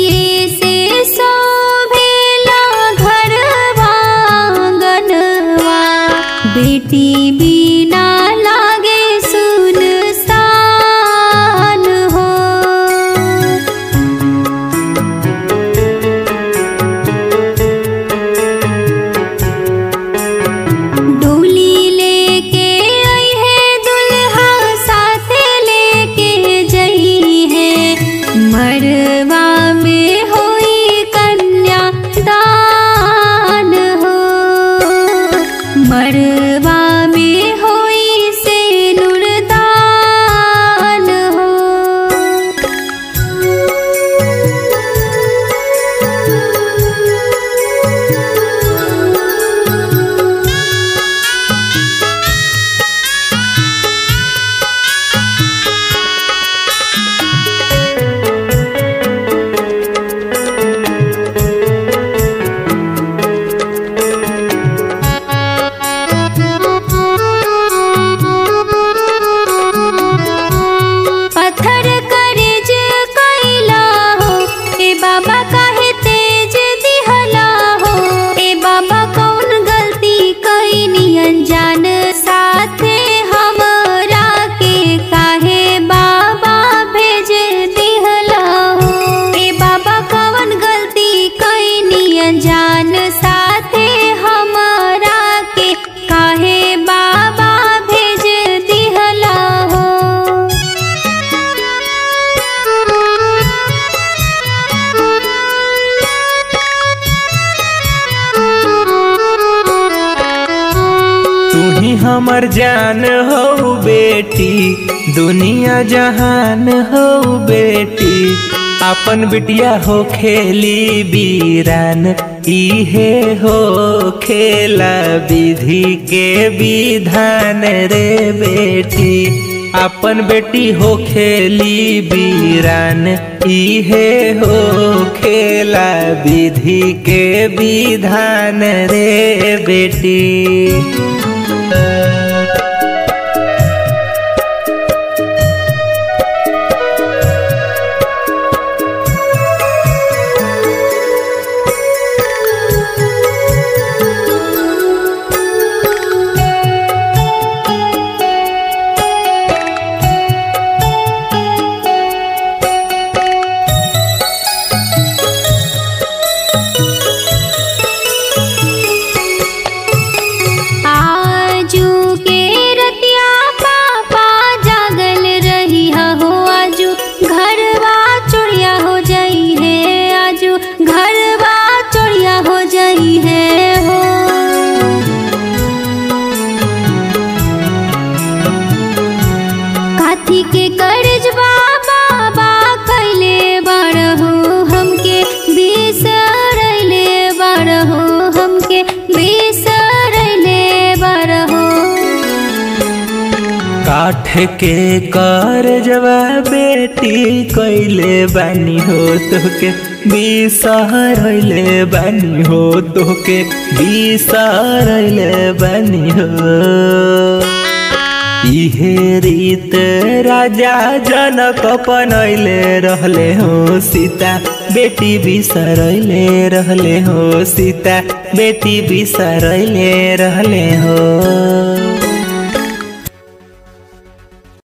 से शोभेला घरवा आंगनवा, बेटी बिना लागे सुनसान हो। डोली लेके आई है दुल्हा, साथे लेके जई है, मरवा में होई कन्यादान हो। मरवा में होई सिनुरदान हो। पत्थर करेज कैला हो, ए बाबा काहे तेज दिहला हो। ए बाबा कौन गलती कैनी अनजान, साथे हमरा के काहे बाबा भेज दिहला हो। ए बाबा कौन गलती कैनी अनजान, साथे हमरा के काहे बाबा भेज दिहला हो। तू ही हमर जान हो बेटी, दुनिया जहान हो बेटी। अपन बिटिया हो खेली बीरान, इहे हो खेला विधि के विधान रे बेटी। अपन बेटी हो खेली बीरान, इहे हो खेला विधि के विधान रे बेटी। आजू के रतिया पापा जागल रही हो, आजू घरवा चोरिया हो जाई है। आजू घरवा चोरिया हो जाई है हो। काथी के कर्जवा बाबा कैले बारहो, हमके बिसरैले बारहो, हमके बिसरैले बारहो। काठ के करजवा बेटी कैले बानी हो, तोके बिसरैले बानी हो, तोके बिसरैले बानी हो। इहे रीत राजा जनक अपनैले रहले हो सीता, बेटी बिसरैले रहले हो सीता, बेटी बिसरैले रहले हो।